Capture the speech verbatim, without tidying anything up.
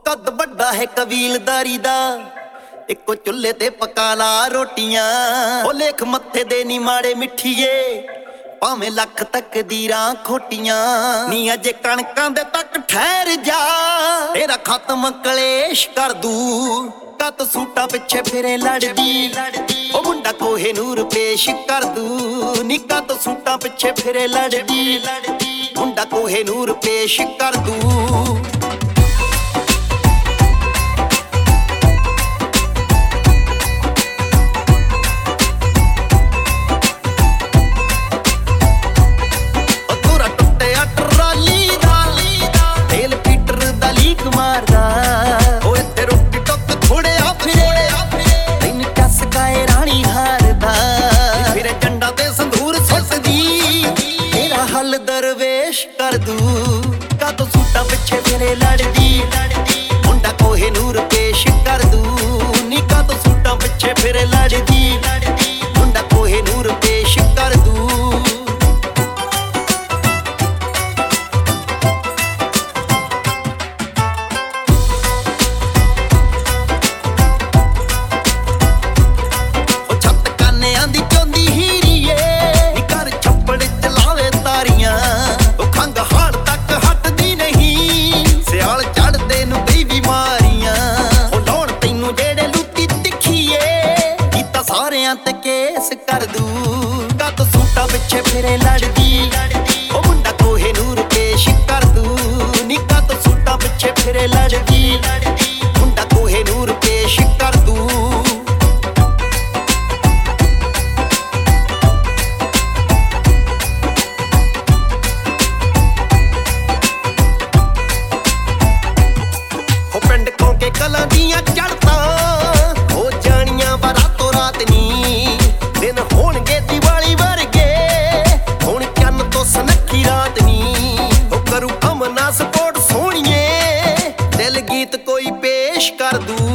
कद बड़ा है कबीलदारी दा, इको चुल्हे ते पका ला रोटियां। ओ लेख मत्थे दे नी माड़े मिठीए, भावें लख तकदीरां खोटियां। नी अजे कणकां दे तक ठहर जा, तेरा खत्म कलेश कर दू। कत सूटा पिछे फिरे लड़दी, ओ मुंडा कोहे नूर पेश कर दू। नी कत सूटा पिछे फिरे लड़दी, मुंडा कोहे नूर पेश कर दू। दरवेश कर दू कद सूटा पिछे फिरे लड़दी, मुंडा कोहे नूर पेश कर दू। नी कद सूटा पिछे फिरे लड़दी, मुंडा कोहे नूर पेश कर दू। ते केस कर दू कत सूटा पिछे फिरे लड़दी, ओ मुंडा कोहे नूर पेश कर दू। नी कत सूटा पिछे फिरे लड़दी, मुंडा कोहे नूर पेश कर दू। हो पिंड कोके कलां दियां चढ़ता, हो जानियां बारातों रात नी। दिन होणगे दिवाली वर्गे, हुण चन्न तो सनखी रात नी। ओ करू अमना सपोर्ट सोहणीए, दिल गीत कोई पेश कर दू।